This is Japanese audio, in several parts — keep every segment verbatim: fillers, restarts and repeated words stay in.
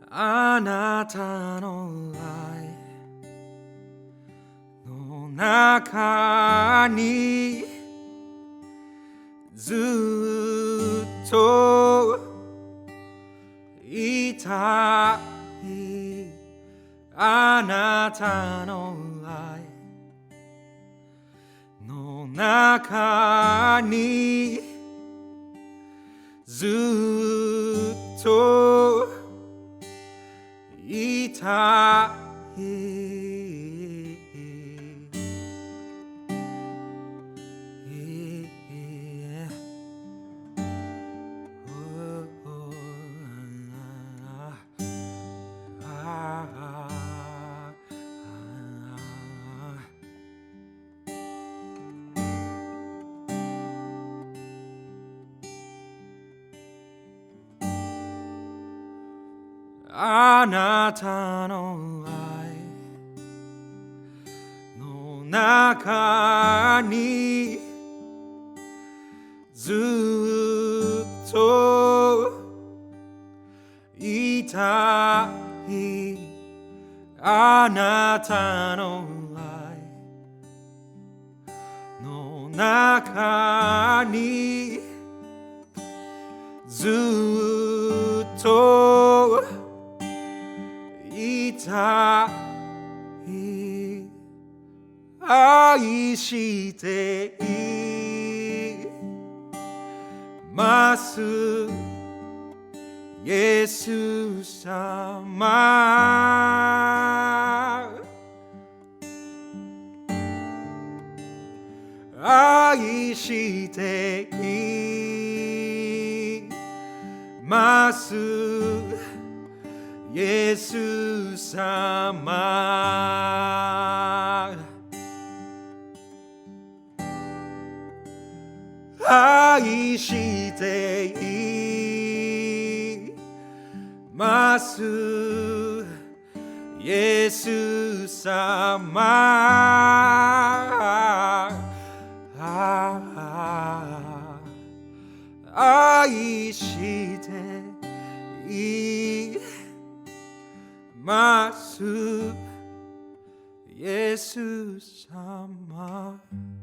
あなたの愛の中にずっといたい。あなたの愛の中にずっといたい。あなたの愛の中にずっといたい。あなたの愛の中にずっといたい。愛していますイエス様。愛していますイエス様。愛していますイエス様。愛していますイエス様。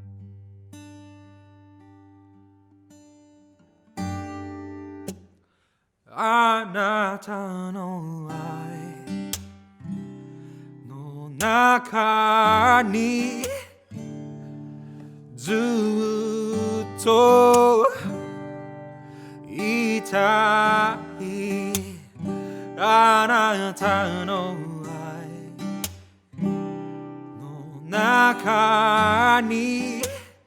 あなたの愛の中にずっといたい。あなたの愛の中に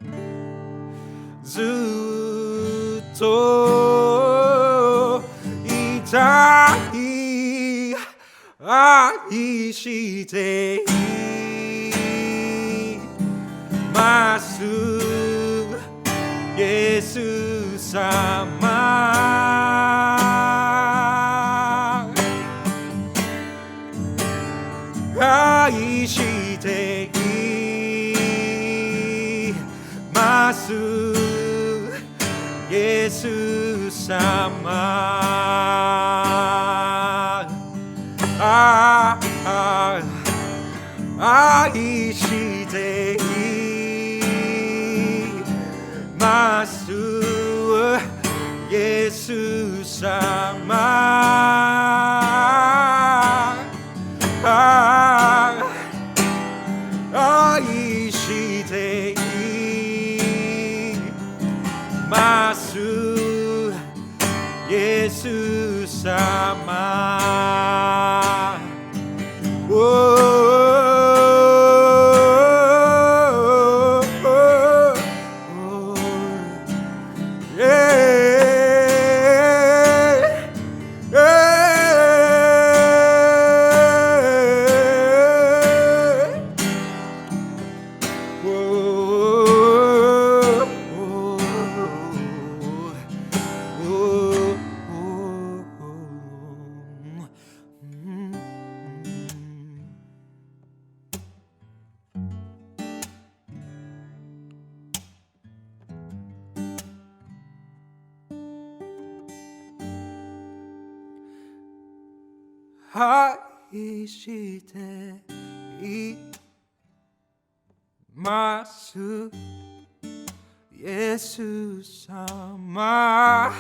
ずっといたい。愛していますイエス様。愛していますイエス様。ああ愛していますイエス様。愛していますイエス様。 愛していますイエス様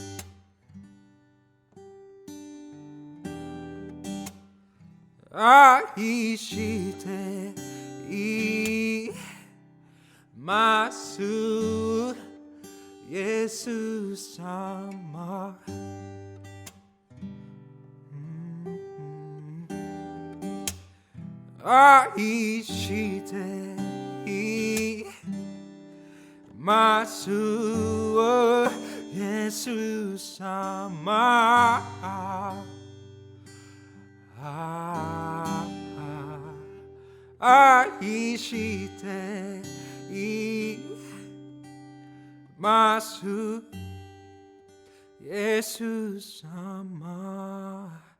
愛していますイエス様愛していますイエス様愛していますイエス様